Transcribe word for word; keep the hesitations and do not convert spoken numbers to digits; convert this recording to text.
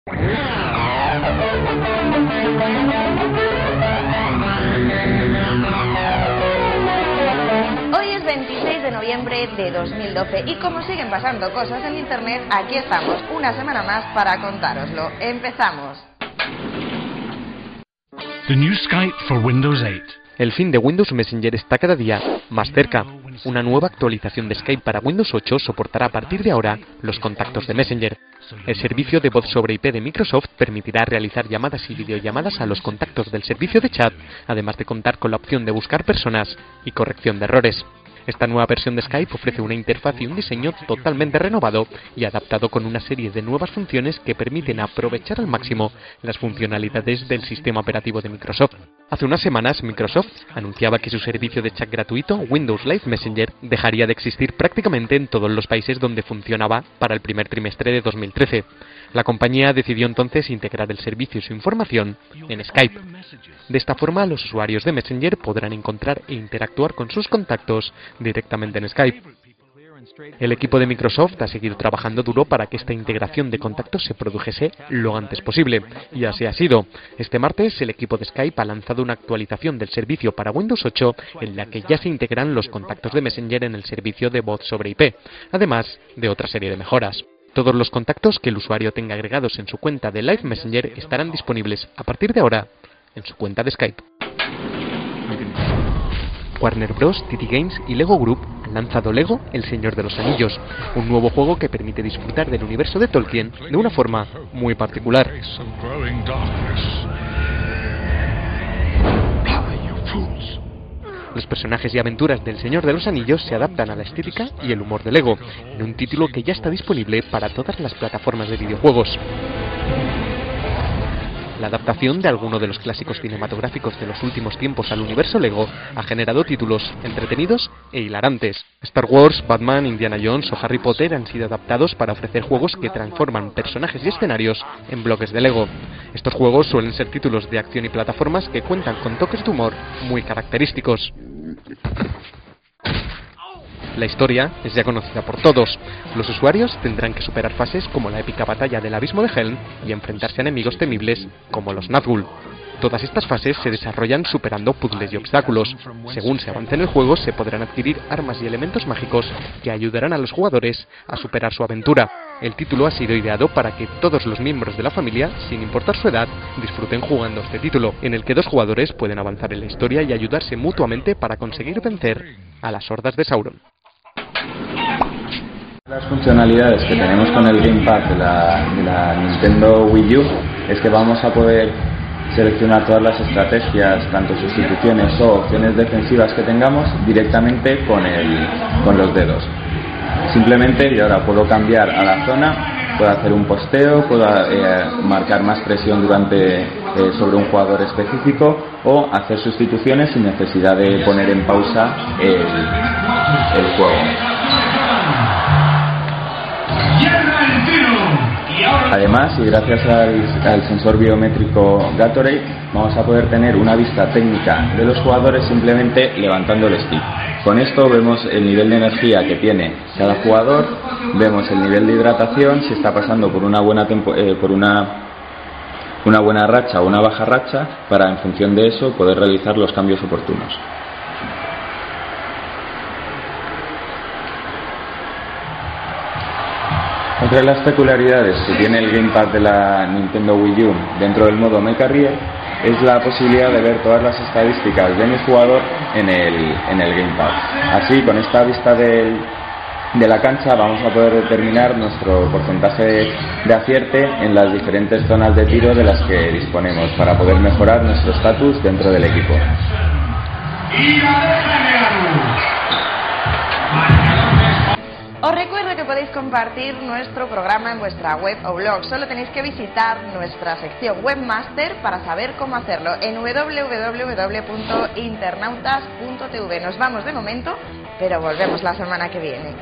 Hoy es veintiséis de noviembre de dos mil doce y como siguen pasando cosas en internet, aquí estamos una semana más para contároslo. Empezamos. The new Skype for Windows eight. El fin de Windows Messenger está cada día más cerca. Una nueva actualización de Skype para Windows ocho soportará a partir de ahora los contactos de Messenger. El servicio de voz sobre I P de Microsoft permitirá realizar llamadas y videollamadas a los contactos del servicio de chat, además de contar con la opción de buscar personas y corrección de errores. Esta nueva versión de Skype ofrece una interfaz y un diseño totalmente renovado y adaptado con una serie de nuevas funciones que permiten aprovechar al máximo las funcionalidades del sistema operativo de Microsoft. Hace unas semanas, Microsoft anunciaba que su servicio de chat gratuito, Windows Live Messenger, dejaría de existir prácticamente en todos los países donde funcionaba para el primer trimestre de dos mil trece. La compañía decidió entonces integrar el servicio y su información en Skype. De esta forma, los usuarios de Messenger podrán encontrar e interactuar con sus contactos directamente en Skype. El equipo de Microsoft ha seguido trabajando duro para que esta integración de contactos se produjese lo antes posible, y así ha sido. Este martes, el equipo de Skype ha lanzado una actualización del servicio para Windows ocho en la que ya se integran los contactos de Messenger en el servicio de voz sobre I P, además de otra serie de mejoras. Todos los contactos que el usuario tenga agregados en su cuenta de Live Messenger estarán disponibles a partir de ahora en su cuenta de Skype. Warner Bros., T T Games y Lego Group han lanzado Lego El Señor de los Anillos, un nuevo juego que permite disfrutar del universo de Tolkien de una forma muy particular. Los personajes y aventuras del Señor de los Anillos se adaptan a la estética y el humor de Lego, en un título que ya está disponible para todas las plataformas de videojuegos. La adaptación de alguno de los clásicos cinematográficos de los últimos tiempos al universo Lego ha generado títulos entretenidos e hilarantes. Star Wars, Batman, Indiana Jones o Harry Potter han sido adaptados para ofrecer juegos que transforman personajes y escenarios en bloques de Lego. Estos juegos suelen ser títulos de acción y plataformas que cuentan con toques de humor muy característicos. La historia es ya conocida por todos. Los usuarios tendrán que superar fases como la épica batalla del abismo de Helm y enfrentarse a enemigos temibles como los Nazgûl. Todas estas fases se desarrollan superando puzzles y obstáculos. Según se avance en el juego, se podrán adquirir armas y elementos mágicos que ayudarán a los jugadores a superar su aventura. El título ha sido ideado para que todos los miembros de la familia, sin importar su edad, disfruten jugando este título, en el que dos jugadores pueden avanzar en la historia y ayudarse mutuamente para conseguir vencer a las hordas de Sauron. Las funcionalidades que tenemos con el Gamepad de la, de la Nintendo Wii U es que vamos a poder seleccionar todas las estrategias, tanto sustituciones o opciones defensivas que tengamos directamente con, el, con los dedos. Simplemente yo ahora puedo cambiar a la zona, puedo hacer un posteo, puedo eh, marcar más presión durante, eh, sobre un jugador específico o hacer sustituciones sin necesidad de poner en pausa el, el juego. Además, y gracias al, al sensor biométrico Gatorade, vamos a poder tener una vista técnica de los jugadores simplemente levantando el stick. Con esto vemos el nivel de energía que tiene cada jugador, vemos el nivel de hidratación, si está pasando por una buena tempo, eh, por una, una buena racha o una baja racha, para en función de eso poder realizar los cambios oportunos. Otra de las peculiaridades que tiene el Gamepad de la Nintendo Wii U dentro del modo My Career es la posibilidad de ver todas las estadísticas de mi jugador en el, en el Gamepad. Así, con esta vista del, de la cancha, vamos a poder determinar nuestro porcentaje de acierte en las diferentes zonas de tiro de las que disponemos para poder mejorar nuestro estatus dentro del equipo. Os recuerdo que podéis compartir nuestro programa en vuestra web o blog. Solo tenéis que visitar nuestra sección Webmaster para saber cómo hacerlo en w w w punto internautas punto t v. Nos vamos de momento, pero volvemos la semana que viene.